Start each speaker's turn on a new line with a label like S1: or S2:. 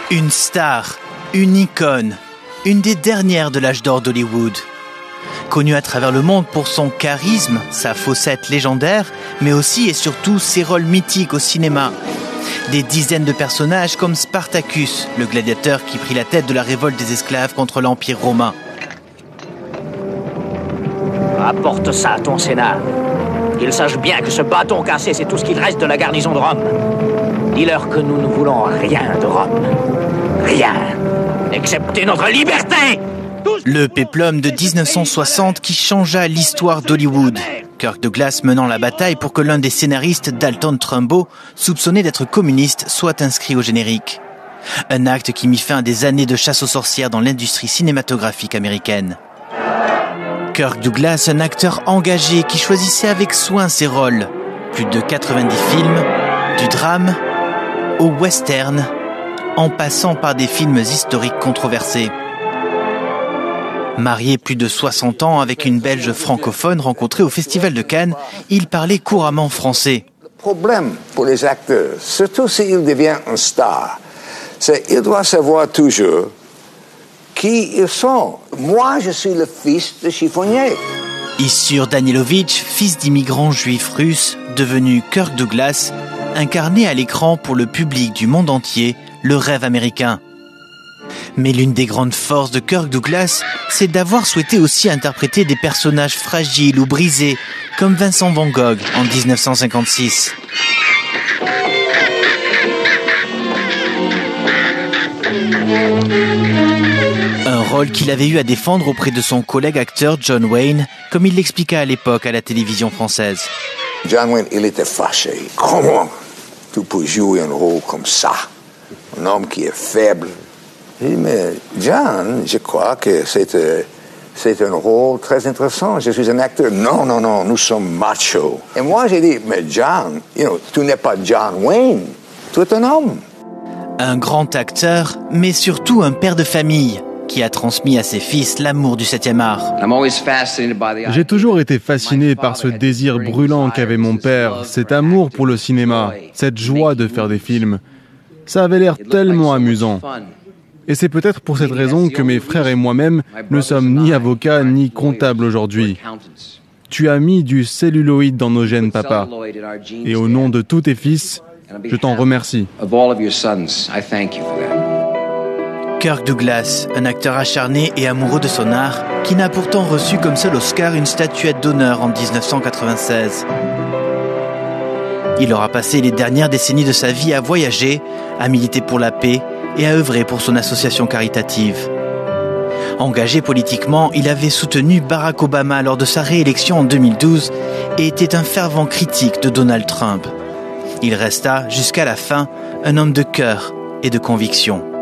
S1: Une star, une icône, une des dernières de l'âge d'or d'Hollywood. Connu à travers le monde pour son charisme, sa fausette légendaire, mais aussi et surtout ses rôles mythiques au cinéma. Des dizaines de personnages comme Spartacus, le gladiateur qui prit la tête de la révolte des esclaves contre l'Empire romain.
S2: Apporte ça à ton Sénat. Qu'ils sachent bien que ce bâton cassé, c'est tout ce qu'il reste de la garnison de Rome. Dis-leur que nous ne voulons rien de Rome. Rien. Excepté notre liberté.
S1: Le péplum de 1960 qui changea l'histoire d'Hollywood. Kirk Douglas menant la bataille pour que l'un des scénaristes, Dalton Trumbo, soupçonné d'être communiste, soit inscrit au générique. Un acte qui mit fin à des années de chasse aux sorcières dans l'industrie cinématographique américaine. Kirk Douglas, un acteur engagé qui choisissait avec soin ses rôles. Plus de 90 films, du drame au western, en passant par des films historiques controversés. Marié plus de 60 ans avec une Belge francophone rencontrée au Festival de Cannes, il parlait couramment français.
S3: Le problème pour les acteurs, surtout s'il devient une star, c'est qu'il doit savoir toujours qui ils sont. Moi, je suis le fils de chiffonnier.
S1: Issur Danilovitch, fils d'immigrants juifs russes, devenu Kirk Douglas, incarné à l'écran pour le public du monde entier le rêve américain. Mais l'une des grandes forces de Kirk Douglas, c'est d'avoir souhaité aussi interpréter des personnages fragiles ou brisés, comme Vincent Van Gogh en 1956. Un rôle qu'il avait eu à défendre auprès de son collègue acteur John Wayne, comme il l'expliqua à l'époque à la télévision française.
S3: John Wayne, il était fâché. Comment tu peux jouer un rôle comme ça? Un homme qui est faible. J'ai dit, mais John, je crois que c'est un rôle très intéressant. Je suis un acteur. Non, nous sommes machos. Et moi, j'ai dit, mais John, tu n'es pas John Wayne. Tu es un homme.
S1: Un grand acteur, mais surtout un père de famille, qui a transmis à ses fils l'amour du 7e art.
S4: J'ai toujours été fasciné par ce désir brûlant qu'avait mon père, cet amour pour le cinéma, cette joie de faire des films. Ça avait l'air tellement amusant. Et c'est peut-être pour cette raison que mes frères et moi-même ne sommes ni avocats ni comptables aujourd'hui. Tu as mis du celluloïd dans nos gènes, papa. Et au nom de tous tes fils, je t'en remercie.
S1: Kirk Douglas, un acteur acharné et amoureux de son art, qui n'a pourtant reçu comme seul Oscar une statuette d'honneur en 1996. Il aura passé les dernières décennies de sa vie à voyager, à militer pour la paix et à œuvrer pour son association caritative. Engagé politiquement, il avait soutenu Barack Obama lors de sa réélection en 2012 et était un fervent critique de Donald Trump. Il resta, jusqu'à la fin, un homme de cœur et de conviction.